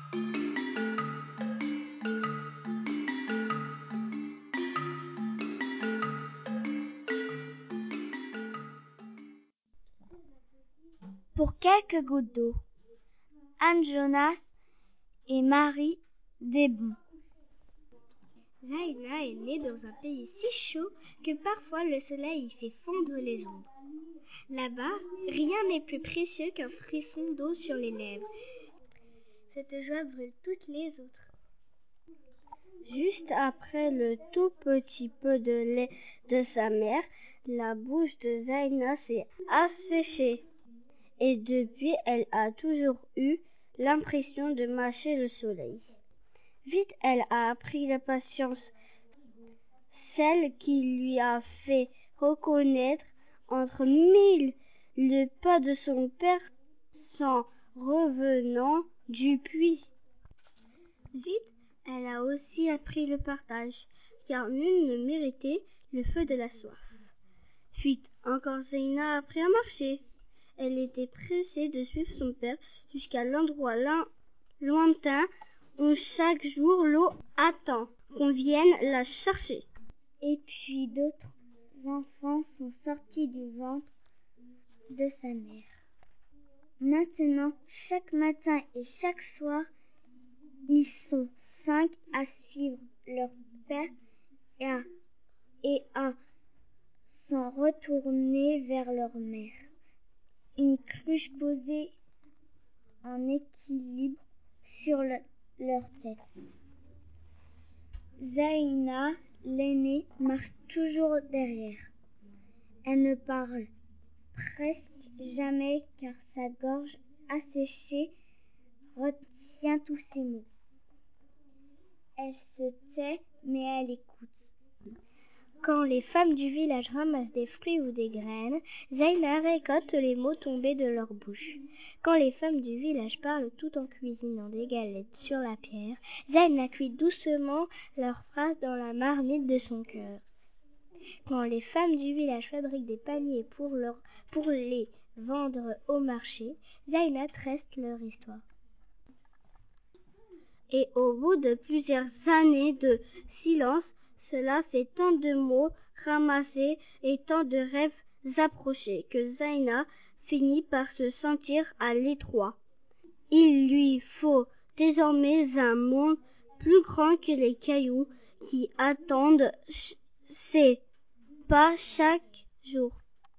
Pour quelques gouttes d'eau. Anne Jonas et Marie Desbons. Zaina est née dans un pays si chaud que parfois le soleil y fait fondre les ombres. Là-bas, rien n'est plus précieux qu'un frisson d'eau sur les lèvres. Cette joie brûle toutes les autres. Juste après le tout petit peu de lait de sa mère, la bouche de Zaina s'est asséchée. Et depuis, elle a toujours eu l'impression de mâcher le soleil. Vite, elle a appris la patience, celle qui lui a fait reconnaître entre mille le pas de son père en revenant du puits. Vite, elle a aussi appris le partage, car nul ne méritait le feu de la soif. Vite, encore Zaina a appris à marcher. Elle était pressée de suivre son père jusqu'à l'endroit lointain où chaque jour l'eau attend qu'on vienne la chercher. Et puis d'autres enfants sont sortis du ventre de sa mère. Maintenant, chaque matin et chaque soir, ils sont 5 à suivre leur père et à s'en retourner vers leur mère. Une cruche posée en équilibre sur leur tête. Zaina, l'aînée, marche toujours derrière. Elle ne parle presque jamais car sa gorge asséchée retient tous ses mots. Elle se tait, mais elle écoute. Quand les femmes du village ramassent des fruits ou des graines, Zaina récolte les mots tombés de leur bouche. Quand les femmes du village parlent tout en cuisinant des galettes sur la pierre, Zaina cuit doucement leurs phrases dans la marmite de son cœur. Quand les femmes du village fabriquent des paniers pour les vendre au marché, Zaina tresse leur histoire. Et au bout de plusieurs années de silence, cela fait tant de mots ramassés et tant de rêves approchés que Zaina finit par se sentir à l'étroit. Il lui faut désormais un monde plus grand que les cailloux qui attendent ses pas chaque jour.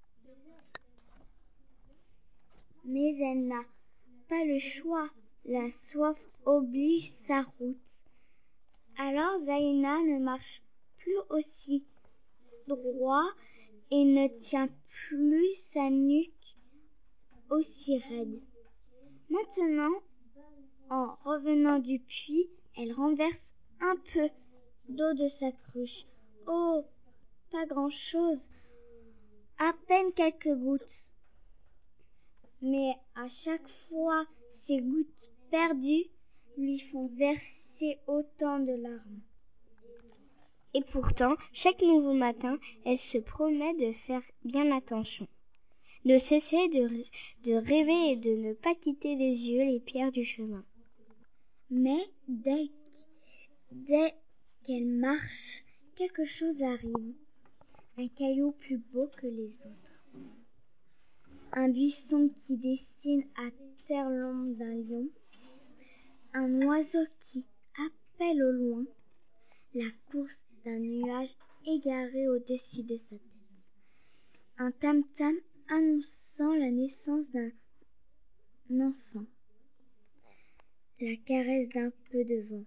Mais elle n'a pas le choix. La soif oblige sa route. Alors Zaina ne marche plus aussi droit et ne tient plus sa nuque aussi raide. Maintenant, en revenant du puits, elle renverse un peu d'eau de sa cruche. Oh, pas grand-chose, à peine quelques gouttes. Mais à chaque fois, ces gouttes perdues lui font verser autant de larmes. Et pourtant, chaque nouveau matin, elle se promet de faire bien attention, de cesser de rêver et de ne pas quitter des yeux les pierres du chemin. Mais dès qu'elle marche, quelque chose arrive, un caillou plus beau que les autres, un buisson qui dessine à terre l'ombre d'un lion, un oiseau qui appelle au loin, la course d'un nuage égaré au-dessus de sa tête, un tam-tam annonçant la naissance d'un enfant, la caresse d'un peu de vent,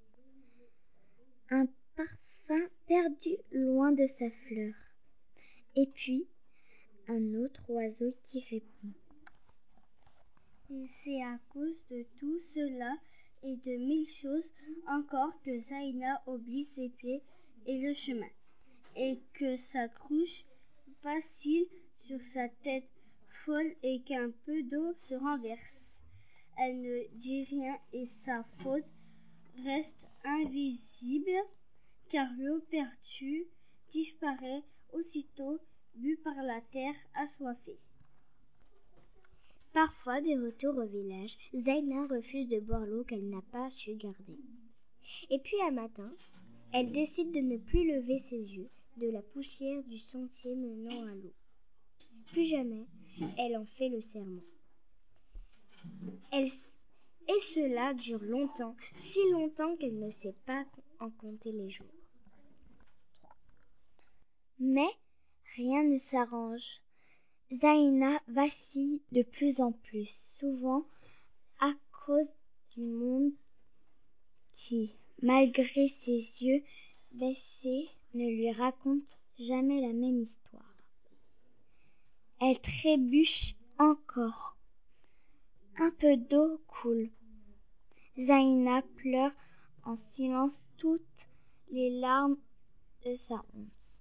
un parfum perdu loin de sa fleur, et puis un autre oiseau qui répond. Et c'est à cause de tout cela et de mille choses encore que Zaina oublie ses pieds et le chemin, et que sa cruche vacille sur sa tête folle et qu'un peu d'eau se renverse. Elle ne dit rien et sa faute reste invisible, car l'eau perdue disparaît aussitôt vue par la terre assoiffée. Parfois, de retour au village, Zaina refuse de boire l'eau qu'elle n'a pas su garder. Et puis un matin, elle décide de ne plus lever ses yeux de la poussière du sentier menant à l'eau. Plus jamais, elle en fait le serment. Et cela dure longtemps, si longtemps qu'elle ne sait pas en compter les jours. Mais rien ne s'arrange. Zaina vacille de plus en plus, souvent à cause du monde qui, malgré ses yeux baissés, ne lui raconte jamais la même histoire. Elle trébuche encore. Un peu d'eau coule. Zaina pleure en silence toutes les larmes de sa honte.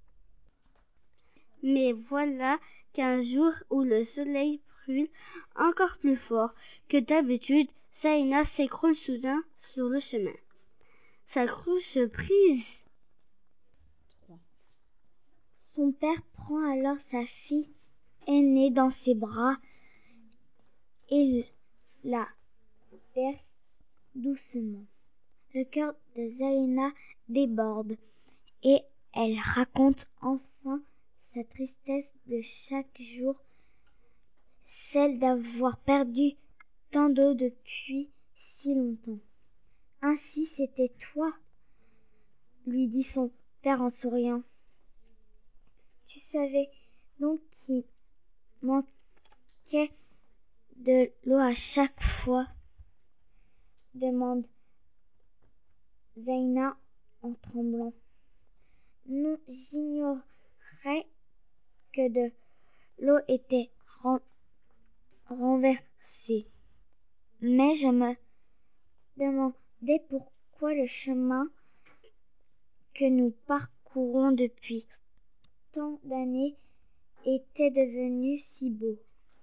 Mais voilà qu'un jour où le soleil brûle encore plus fort que d'habitude, Zaina s'écroule soudain sur le chemin. Sa cruche se brise. Son père prend alors sa fille aînée dans ses bras et la berce doucement. Le cœur de Zaina déborde et elle raconte enfin sa tristesse de chaque jour, celle d'avoir perdu tant d'eau depuis si longtemps. Ainsi c'était toi, lui dit son père en souriant. Tu savais donc qu'il manquait de l'eau à chaque fois, demande Zaina en tremblant. Non, j'ignorais que de l'eau était renversée, mais je me demandais pourquoi le chemin que nous parcourons depuis tant d'années était devenu si beau.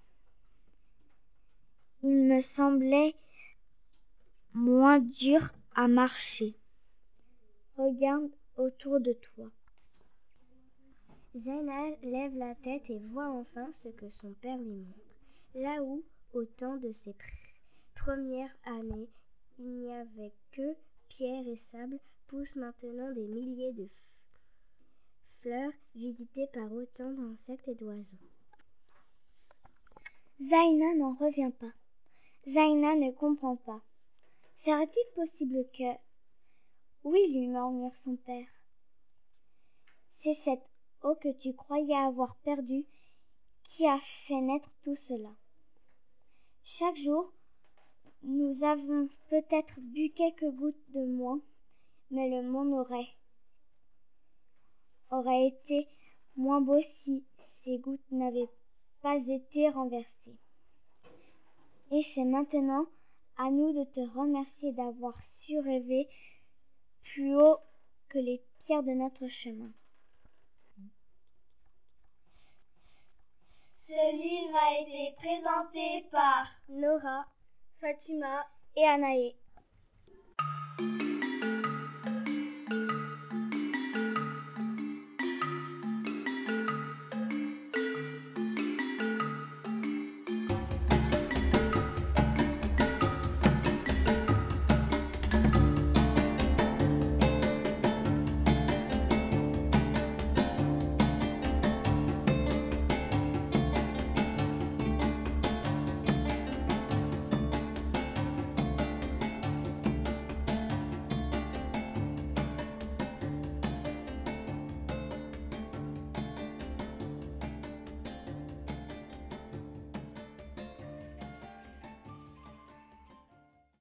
Il me semblait moins dur à marcher. Regarde autour de toi. Zaina lève la tête et voit enfin ce que son père lui montre. Là où, au temps de ses premières années, il n'y avait que pierre et sable, poussent maintenant des milliers de fleurs visitées par autant d'insectes et d'oiseaux. Zaina n'en revient pas. Zaina ne comprend pas. Serait-il possible que... Oui, lui murmure son père. C'est cette eau que tu croyais avoir perdue qui a fait naître tout cela. Chaque jour, nous avons peut-être bu quelques gouttes de moins, mais le monde aurait été moins beau si ces gouttes n'avaient pas été renversées. Et c'est maintenant à nous de te remercier d'avoir su rêver plus haut que les pierres de notre chemin. Ce livre a été présenté par Nora, Fatima et Anaé.